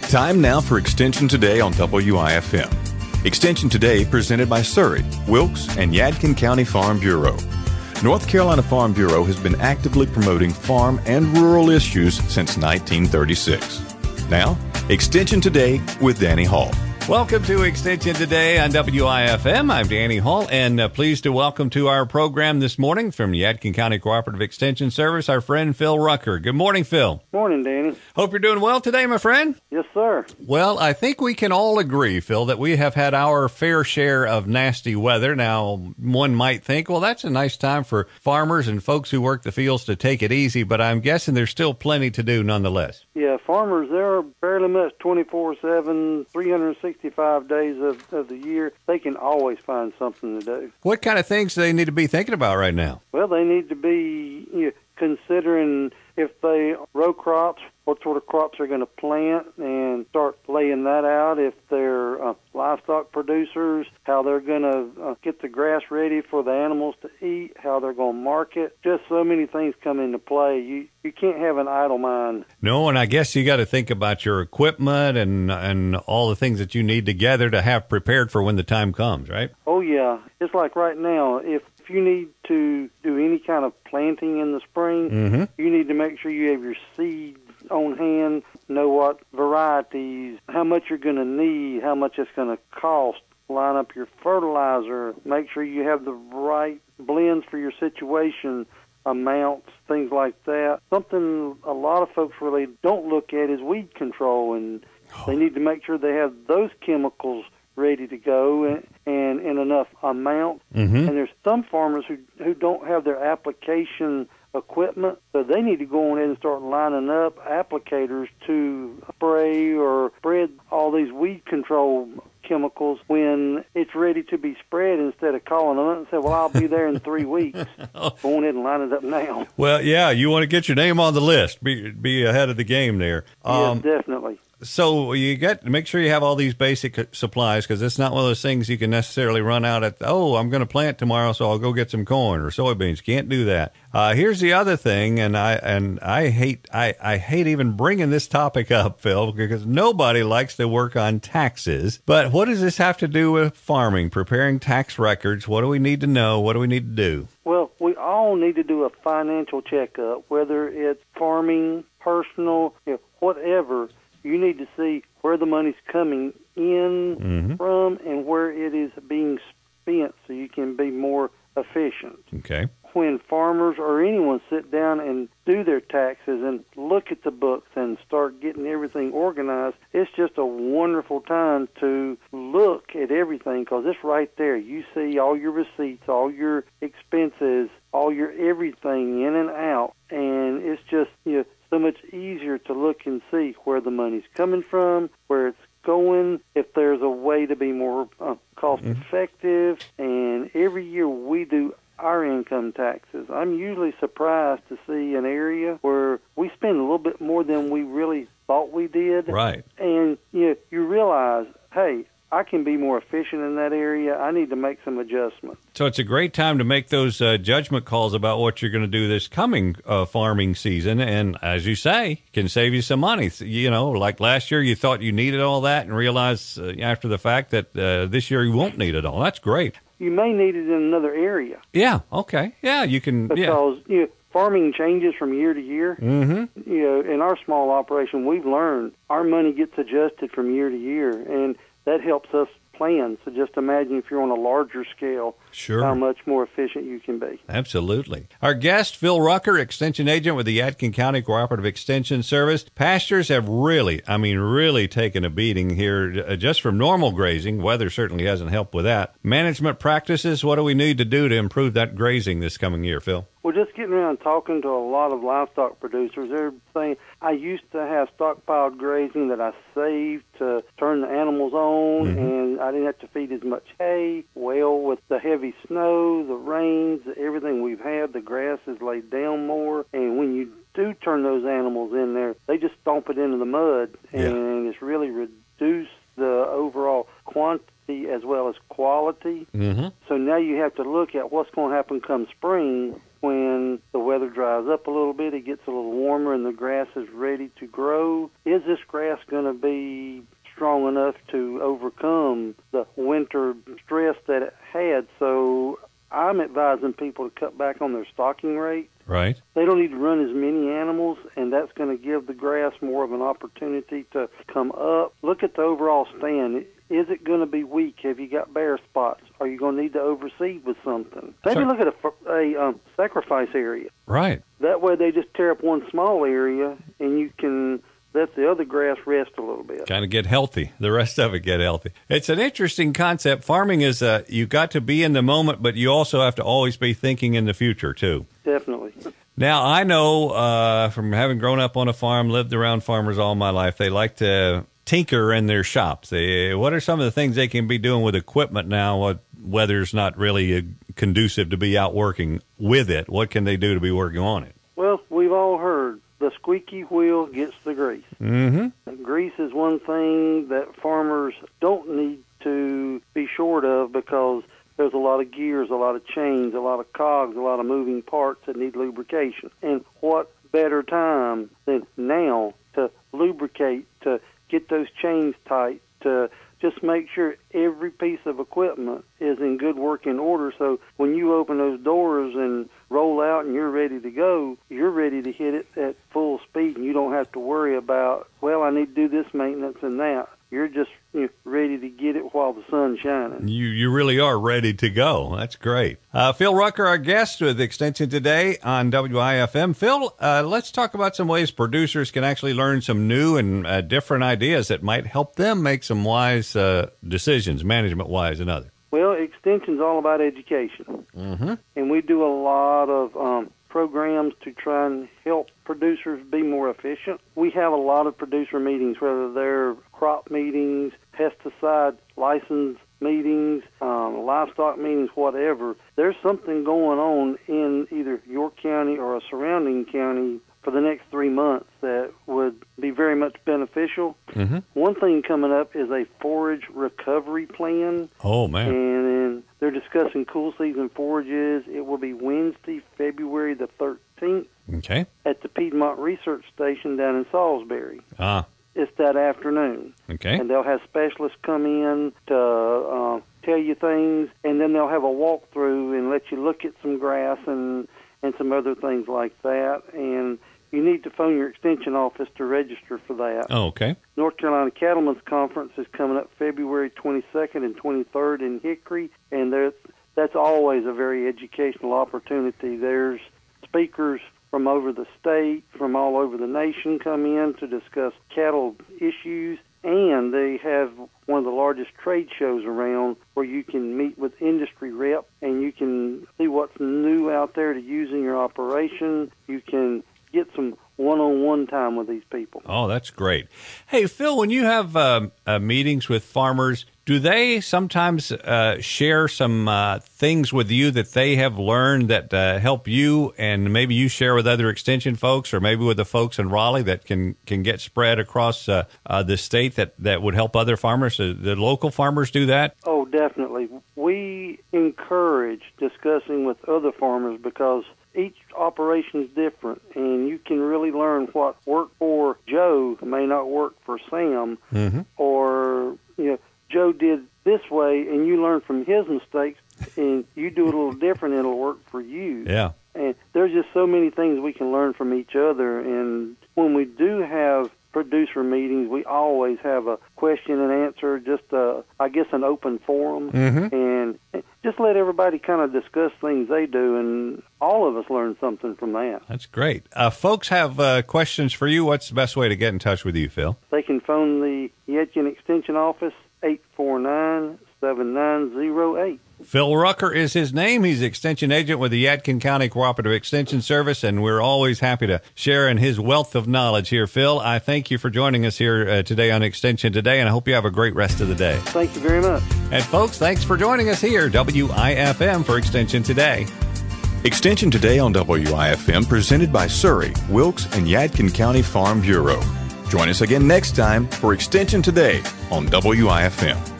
Time now for Extension Today on WIFM. Extension Today presented by Surrey, Wilkes, and Yadkin County Farm Bureau. North Carolina Farm Bureau has been actively promoting farm and rural issues since 1936. Now, Extension Today with Danny Hall. Welcome to Extension Today on WIFM. I'm Danny Hall, and pleased to welcome to our program this morning from Yadkin County Cooperative Extension Service, our friend Phil Rucker. Good morning, Phil. Morning, Danny. Hope you're doing well today, my friend. Yes, sir. Well, I think we can all agree, Phil, that we have had our fair share of nasty weather. Now, one might think, well, that's a nice time for farmers and folks who work the fields to take it easy, but I'm guessing there's still plenty to do nonetheless. Yeah, farmers, they're fairly much 24/7, 365 days of the year. They can always find something to do. What kind of things do they need to be thinking about right now? Well, they need to be considering if they row crops, what sort of crops they're going to plant and start laying that out. If they're livestock producers, how they're going to get the grass ready for the animals to eat, how they're going to market. Just so many things come into play. You can't have an idle mind. No, and I guess you got to think about your equipment and all the things that you need together to have prepared for when the time comes, right? Oh, yeah. It's like right now, if you need to do any kind of planting in the spring, you need to make sure you have your seeds on hand, know what varieties, how much you're going to need, how much it's going to cost, line up your fertilizer, make sure you have the right blends for your situation, amounts, things like that. Something a lot of folks really don't look at is weed control, and they need to make sure they have those chemicals ready to go and in enough amount. And there's some farmers who don't have their application equipment, so they need to go on ahead and start lining up applicators to spray or spread all these weed control chemicals when it's ready to be spread, instead of calling them up and say, well, I'll be there in 3 weeks. Go on ahead and line it up now. Well, yeah, you want to get your name on the list, be ahead of the game there. Yes, definitely. So you got to make sure you have all these basic supplies, because it's not one of those things you can necessarily run out at, I'm going to plant tomorrow, so I'll go get some corn or soybeans. Can't do that. Here's the other thing, and I hate even bringing this topic up, Phil, because nobody likes to work on taxes. But what does this have to do with farming, preparing tax records? What do we need to know? What do we need to do? Well, we all need to do a financial checkup, whether it's farming, personal, whatever. You need to see where the money's coming in from and where it is being spent, so you can be more efficient. Okay. When farmers or anyone sit down and do their taxes and look at the books and start getting everything organized, it's just a wonderful time to look at everything, because it's right there. You see all your receipts, all your expenses, all your everything in and out, and it's just so much easier to look and see where the money's coming from, where it's going, if there's a way to be more cost-effective. And every year we do our income taxes. I'm usually surprised to see an area where we spend a little bit more than we really thought we did. Right. And you realize, hey, I can be more efficient in that area. I need to make some adjustments. So it's a great time to make those judgment calls about what you're going to do this coming farming season. And as you say, can save you some money. Like last year, you thought you needed all that and realized after the fact that this year you won't need it all. That's great. You may need it in another area. Yeah, okay. Yeah, you can. Because, farming changes from year to year. In our small operation, we've learned our money gets adjusted from year to year, and that helps us plan. So just imagine if you're on a larger scale, how much more efficient you can be. Absolutely. Our guest, Phil Rucker, Extension Agent with the Yadkin County Cooperative Extension Service. Pastures have really taken a beating here just from normal grazing. Weather certainly hasn't helped with that. Management practices, what do we need to do to improve that grazing this coming year, Phil? Well, just getting around talking to a lot of livestock producers, they're saying, I used to have stockpiled grazing that I saved to turn the animals on, and I didn't have to feed as much hay. Well, with the heavy snow, the rains, everything we've had, the grass is laid down more, and when you do turn those animals in there, they just stomp it into the mud, and it's really reduced the overall quantity as well as quality. So now you have to look at what's going to happen come spring when the weather dries up a little bit, it gets a little warmer and the grass is ready to grow. Is this grass going to be strong enough to overcome the winter stress that it had? So I'm advising people to cut back on their stocking rate. Right. They don't need to run as many animals, and that's going to give the grass more of an opportunity to come up. Look at the overall stand. Is it going to be weak? Have you got bare spots? Are you going to need to overseed with something? Maybe look at a sacrifice area. Right. That way they just tear up one small area, and you can let the other grass rest a little bit. Kind of get healthy. The rest of it get healthy. It's an interesting concept. Farming is, you got to be in the moment, but you also have to always be thinking in the future, too. Definitely. Now, I know from having grown up on a farm, lived around farmers all my life, they like to tinker in their shops. What are some of the things they can be doing with equipment now? What weather's not really conducive to be out working with it? What can they do to be working on it? Well, we've all heard the squeaky wheel gets the grease. Mm-hmm. Grease is one thing that farmers don't need to be short of because there's a lot of gears, a lot of chains, a lot of cogs, a lot of moving parts that need lubrication. And what better time than now to lubricate, to get those chains tight, to just make sure every piece of equipment is in good working order, so when you open those doors and roll out and you're ready to go, you're ready to hit it at full speed, and you don't have to worry about, well, I need to do this maintenance and that. You're just ready to get it while the sun's shining. You really are ready to go. That's great. Phil Rucker, our guest with Extension Today on WIFM. Phil, let's talk about some ways producers can actually learn some new and different ideas that might help them make some wise decisions, management-wise and others. Well, Extension's all about education. Mm-hmm. And we do a lot of programs to try and help producers be more efficient. We have a lot of producer meetings, whether they're crop meetings, pesticide license meetings, livestock meetings, whatever. There's something going on in either York County or a surrounding county for the next 3 months that would be very much beneficial. Mm-hmm. One thing coming up is a forage recovery plan. Oh, man. And they're discussing cool season forages. It will be Wednesday, February the 13th Okay. at the Piedmont Research Station down in Salisbury. Ah. It's that afternoon. Okay. And they'll have specialists come in to tell you things, and then they'll have a walkthrough and let you look at some grass and some other things like that. And you need to phone your extension office to register for that. Oh, okay. North Carolina Cattlemen's Conference is coming up February 22nd and 23rd in Hickory, and that's always a very educational opportunity. There's speakers from over the state, from all over the nation come in to discuss cattle issues, and they have one of the largest trade shows around where you can meet with industry reps and you can see what's new out there to use in your operation. You can get some one-on-one time with these people. Oh, that's great. Hey, Phil, when you have meetings with farmers, do they sometimes share some things with you that they have learned that help you, and maybe you share with other extension folks, or maybe with the folks in Raleigh that can get spread across the state that would help other farmers? The local farmers do that? Oh, definitely. We encourage discussing with other farmers because each operation is different, and you can really learn what worked for Joe may not work for Sam, mm-hmm. or Joe did this way, and you learn from his mistakes, and you do it a little different, and it'll work for you. Yeah. And there's just so many things we can learn from each other, and when we do have producer meetings, we always have a question and answer, just an open forum, mm-hmm. and just let everybody kind of discuss things they do, and all of us learn something from that. That's great. Folks have questions for you. What's the best way to get in touch with you, Phil? They can phone the Yadkin Extension Office, 849-7908. Phil Rucker is his name. He's Extension Agent with the Yadkin County Cooperative Extension Service, and we're always happy to share in his wealth of knowledge here. Phil, I thank you for joining us here today on Extension Today, and I hope you have a great rest of the day. Thank you very much. And folks, thanks for joining us here, WIFM, for Extension Today. Extension Today on WIFM, presented by Surrey, Wilkes, and Yadkin County Farm Bureau. Join us again next time for Extension Today on WIFM.